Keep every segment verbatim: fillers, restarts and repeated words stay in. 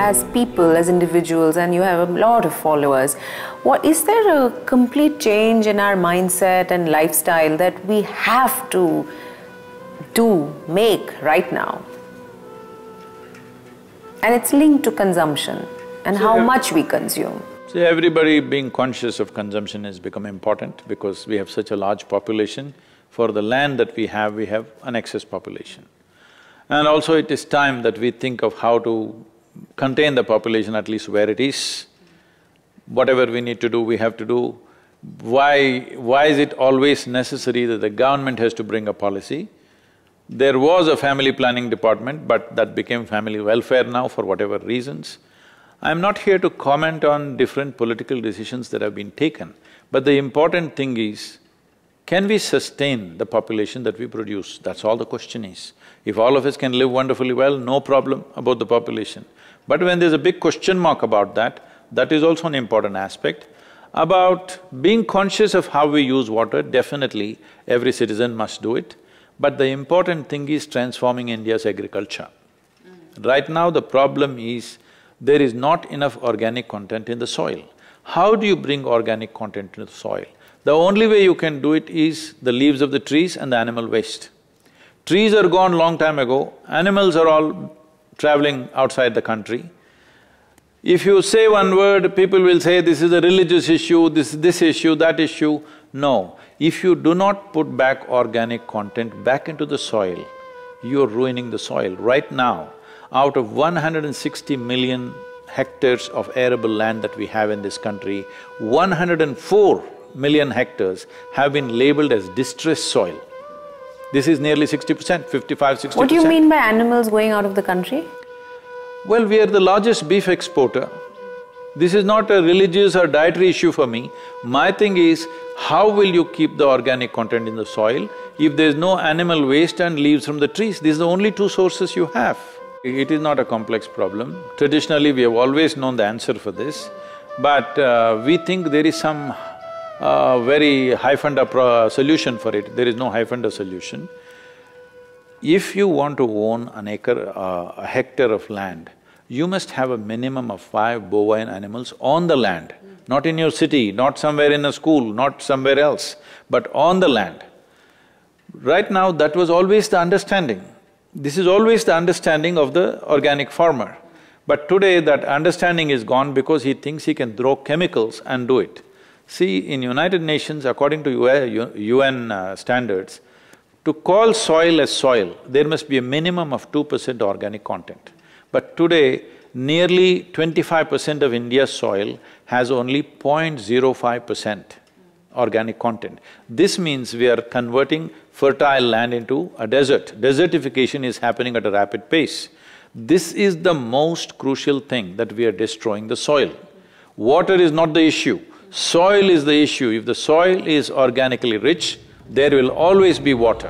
as people, as individuals, and you have a lot of followers, what is there a complete change in our mindset and lifestyle that we have to do, make right now? And it's linked to consumption and so how much we consume. So everybody being conscious of consumption has become important because we have such a large population. For the land that we have, we have an excess population. And also it is time that we think of how to contain the population at least where it is. Whatever we need to do, we have to do. Why… why is it always necessary that the government has to bring a policy? There was a family planning department, but that became family welfare now for whatever reasons. I'm not here to comment on different political decisions that have been taken, but the important thing is, can we sustain the population that we produce? That's all the question is. If all of us can live wonderfully well, no problem about the population. But when there's a big question mark about that, that is also an important aspect. About being conscious of how we use water, definitely every citizen must do it. But the important thing is transforming India's agriculture. Mm. Right now the problem is, there is not enough organic content in the soil. How do you bring organic content into the soil? The only way you can do it is the leaves of the trees and the animal waste. Trees are gone long time ago, animals are all traveling outside the country. If you say one word, people will say this is a religious issue, this this issue, that issue. No, if you do not put back organic content back into the soil, you're ruining the soil. Right now, out of one hundred sixty million hectares of arable land that we have in this country, one hundred four million hectares have been labeled as distressed soil. This is nearly sixty percent, fifty-five, sixty percent. What do you mean by animals going out of the country? Well, we are the largest beef exporter. This is not a religious or dietary issue for me. My thing is, how will you keep the organic content in the soil if there's no animal waste and leaves from the trees? These are the only two sources you have. It is not a complex problem. Traditionally, we have always known the answer for this, but uh, we think there is some uh, very high-funder pro solution for it. There is no high-funder solution. If you want to own an acre, uh, a hectare of land, you must have a minimum of five bovine animals on the land, not in your city, not somewhere in a school, not somewhere else, but on the land. Right now, that was always the understanding. This is always the understanding of the organic farmer. But today that understanding is gone because he thinks he can throw chemicals and do it. See, in United Nations, according to U N uh, standards, to call soil as soil, there must be a minimum of two percent organic content. But today, nearly twenty-five percent of India's soil has only zero point zero five percent organic content. This means we are converting fertile land into a desert. Desertification is happening at a rapid pace. This is the most crucial thing, that we are destroying the soil. Water is not the issue, soil is the issue. If the soil is organically rich, there will always be water.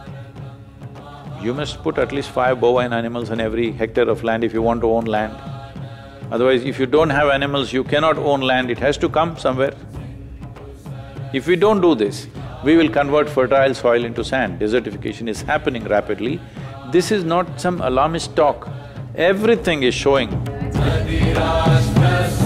You must put at least five bovine animals on every hectare of land if you want to own land. Otherwise, if you don't have animals, you cannot own land, it has to come somewhere. If we don't do this, we will convert fertile soil into sand. Desertification is happening rapidly. This is not some alarmist talk. Everything is showing.